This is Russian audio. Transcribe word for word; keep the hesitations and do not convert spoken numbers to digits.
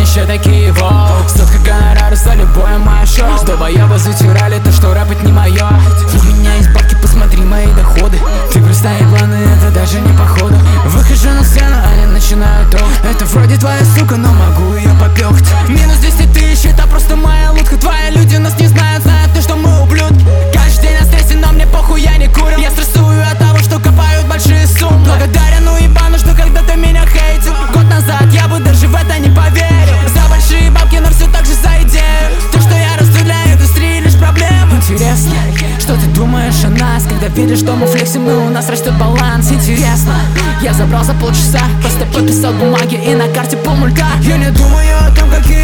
еще такие воу. Столько гонорара за любое мое шоу. С долбоёба затирали то, что рэп это не моё. У меня есть бабки, посмотри мои доходы. Ты просто ебаный, это даже не походу. Выхожу на сцену, они начинают тох. Это вроде твоя сука, но могу ее попёхть. Минус двести тысяч, это просто моя лутка. Твои люди нас не знают, знают то, что мы ублюдки. Каждый день на стрессе, но мне похуй, я не курю. Я стрессую от того, что копают большие суммы. Благодарен уебану, что когда-то меня хейтил. Год назад я бы даже в это не поверил. За большие бабки, но все так же за идею. То, что я расту для индустрии, лишь проблема. Интересно, что ты думаешь о нас, когда видишь, что мы флексим, и у нас растет баланс. Интересно, я забрал за полчаса, просто подписал бумаги и на карте полмулька. Я не думаю о том, какие